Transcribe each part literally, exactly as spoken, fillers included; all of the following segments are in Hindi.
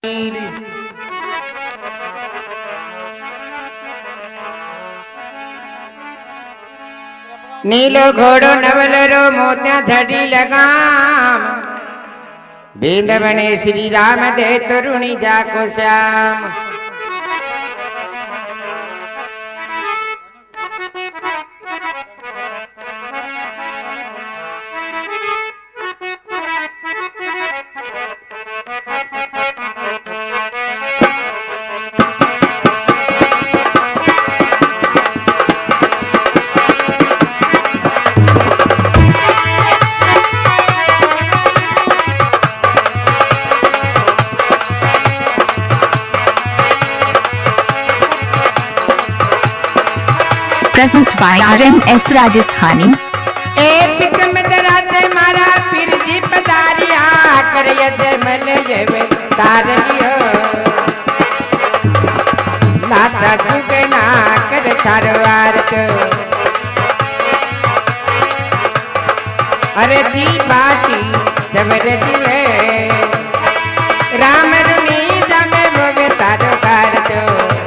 नीलो घोड़ो नवलरो मोतिया धड़ी लगाम बेंद बने श्री राम दे तरुणी जाको Shyam. Present by R M S Rajasthani. ए पिकम दराते मारा पीर जी पधारिया कर यजमल येवे तारियो लाता जुगना कर थारवार तो अरे दी बाटी जबर दिवे राम रुनी जमे वो तारो कार तो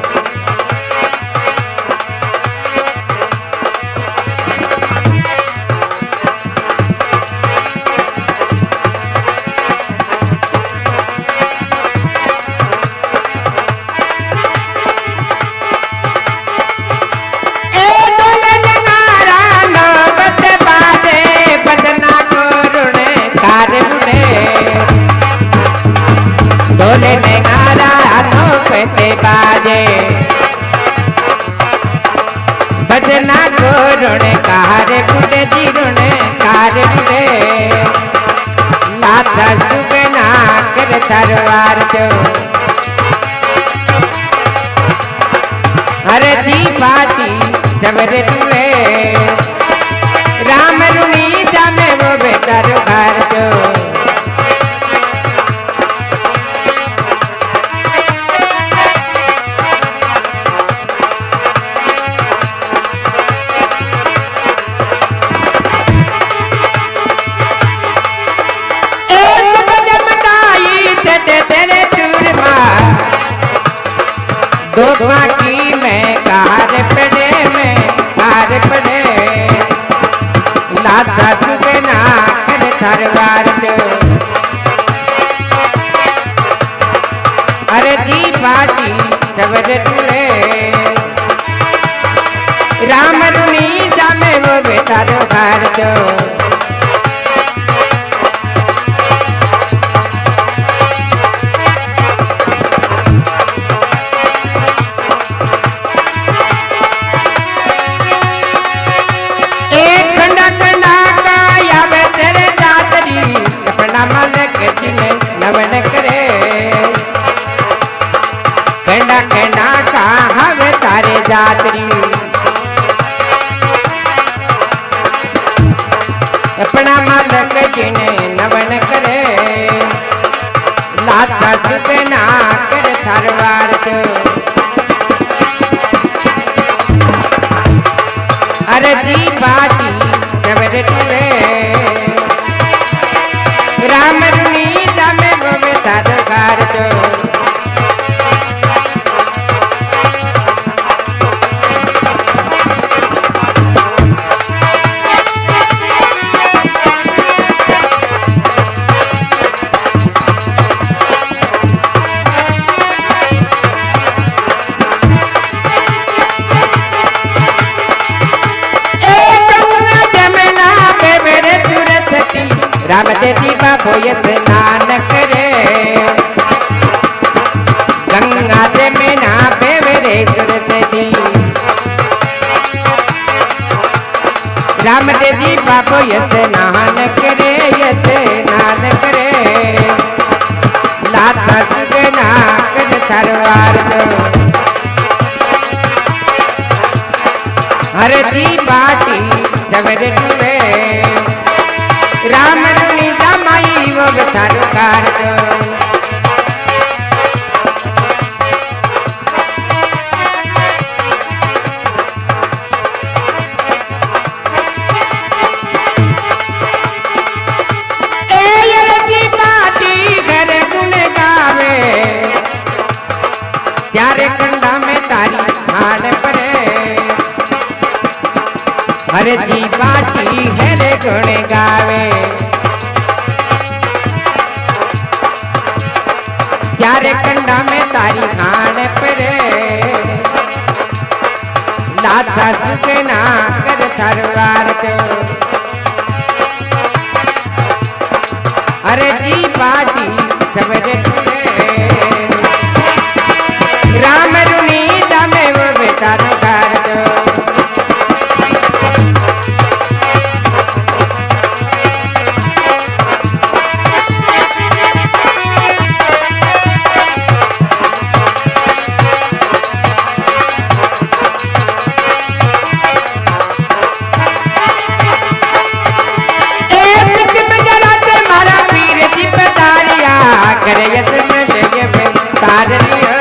डोले में नारा पे बाजे बजना को रुणे कार बुढ़े जी रुणे कार बुढ़े लाता सुगना कर तरवार जो अरे दी बाटी जबर दुए राम रुणी जामे वो बेतारो घर जो दो की मैं कार पड़े में कार पड़े लाता सुगना कर थरवार दो अरे दी बाटी जबर दुए राम रुनी जामे वो बेतारो घर दो नवन करे कहना कहना का हवे तारे जातरी अपना मालक जिने नवन करे लाता सुगना कर थारवार तो अरे दी बाटी जबर दुए राम रुनी जामे वो तारो कार जो राम देवी बाबो ये स्नान करे गंगा दे में ना बेवरे सुरती राम देवी बाबो ये स्नान करे ये स्नान करे लाता सुगना कर सरवार दो हर दी बाटी जबर दुए राम रुनी जमाई वो थारो कार दो ए ये की बाटी घर गुण गावे चारे कंडा में तारी खान परे हरे जी बाटी है रे गुण गावे चारे कंडा में तारी खान परे लाता सुके ना कर सरवार को अरे जी बाटी सबरे टूटे राम रुनी दमे वो बेटा कार दो करयत में लगे में तार लियो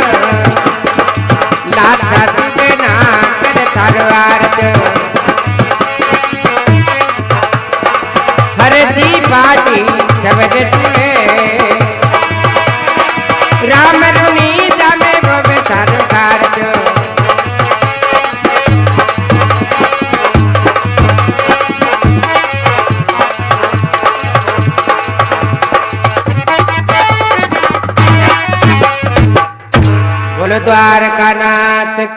लाता तुके ना कर सरवार दो हर दी बाटी सबरे टूटे राम रुनी दमे वो बेटा कार दो बोलो द्वारका नाथ